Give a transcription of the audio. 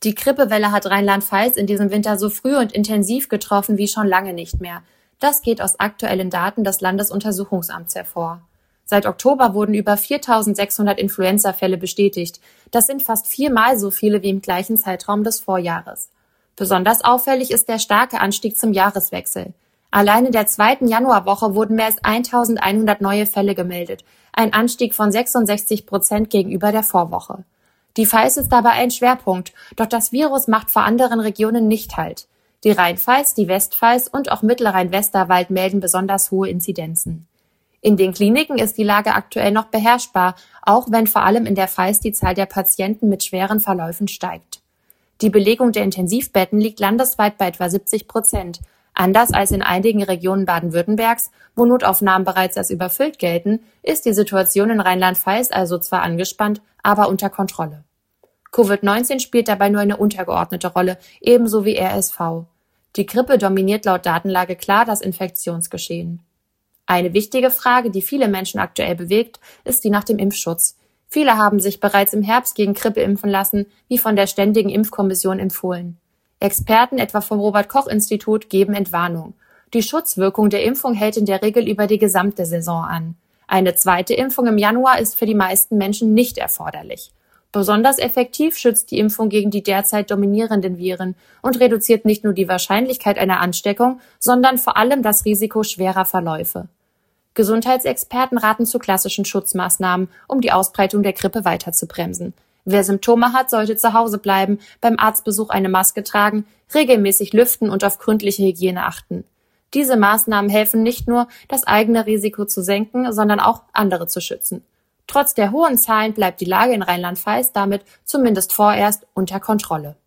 Die Grippewelle hat Rheinland-Pfalz in diesem Winter so früh und intensiv getroffen wie schon lange nicht mehr. Das geht aus aktuellen Daten des Landesuntersuchungsamts hervor. Seit Oktober wurden über 4.600 Influenza-Fälle bestätigt. Das sind fast 4-mal so viele wie im gleichen Zeitraum des Vorjahres. Besonders auffällig ist der starke Anstieg zum Jahreswechsel. Allein in der 2. Januarwoche wurden mehr als 1.100 neue Fälle gemeldet, ein Anstieg von 66% gegenüber der Vorwoche. Die Pfalz ist dabei ein Schwerpunkt, doch das Virus macht vor anderen Regionen nicht Halt. Die Rheinpfalz, die Westpfalz und auch Mittelrhein-Westerwald melden besonders hohe Inzidenzen. In den Kliniken ist die Lage aktuell noch beherrschbar, auch wenn vor allem in der Pfalz die Zahl der Patienten mit schweren Verläufen steigt. Die Belegung der Intensivbetten liegt landesweit bei etwa 70%. Anders als in einigen Regionen Baden-Württembergs, wo Notaufnahmen bereits als überfüllt gelten, ist die Situation in Rheinland-Pfalz also zwar angespannt, aber unter Kontrolle. Covid-19 spielt dabei nur eine untergeordnete Rolle, ebenso wie RSV. Die Grippe dominiert laut Datenlage klar das Infektionsgeschehen. Eine wichtige Frage, die viele Menschen aktuell bewegt, ist die nach dem Impfschutz. Viele haben sich bereits im Herbst gegen Grippe impfen lassen, wie von der Ständigen Impfkommission empfohlen. Experten, etwa vom Robert-Koch-Institut, geben Entwarnung. Die Schutzwirkung der Impfung hält in der Regel über die gesamte Saison an. Eine zweite Impfung im Januar ist für die meisten Menschen nicht erforderlich. Besonders effektiv schützt die Impfung gegen die derzeit dominierenden Viren und reduziert nicht nur die Wahrscheinlichkeit einer Ansteckung, sondern vor allem das Risiko schwerer Verläufe. Gesundheitsexperten raten zu klassischen Schutzmaßnahmen, um die Ausbreitung der Grippe weiter zu bremsen. Wer Symptome hat, sollte zu Hause bleiben, beim Arztbesuch eine Maske tragen, regelmäßig lüften und auf gründliche Hygiene achten. Diese Maßnahmen helfen nicht nur, das eigene Risiko zu senken, sondern auch andere zu schützen. Trotz der hohen Zahlen bleibt die Lage in Rheinland-Pfalz damit zumindest vorerst unter Kontrolle.